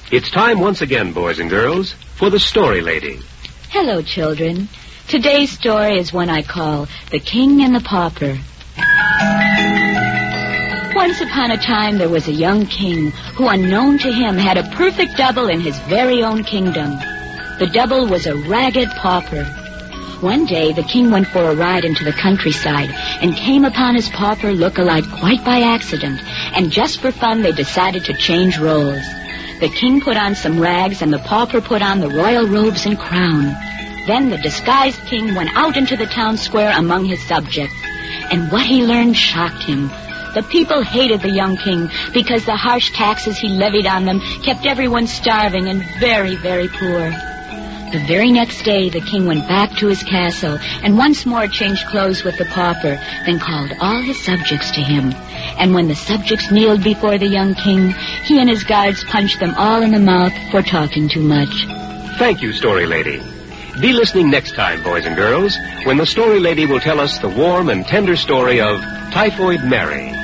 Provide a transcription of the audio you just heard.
It's time once again, boys and girls, for the Story Lady. Hello, children. Today's story is one I call The King and the Pauper. Once upon a time, there was a young king who, unknown to him, had a perfect double in his very own kingdom. The double was a ragged pauper. One day, the king went for a ride into the countryside and came upon his pauper look-alike quite by accident, and just for fun, they decided to change roles. The king put on some rags, and the pauper put on the royal robes and crown. Then the disguised king went out into the town square among his subjects, and what he learned shocked him. The people hated the young king because the harsh taxes he levied on them kept everyone starving and very, very poor. The very next day, the king went back to his castle and once more changed clothes with the pauper, then called all his subjects to him. And when the subjects kneeled before the young king, he and his guards punched them all in the mouth for talking too much. Thank you, Story Lady. Be listening next time, boys and girls, when the Story Lady will tell us the warm and tender story of Typhoid Mary.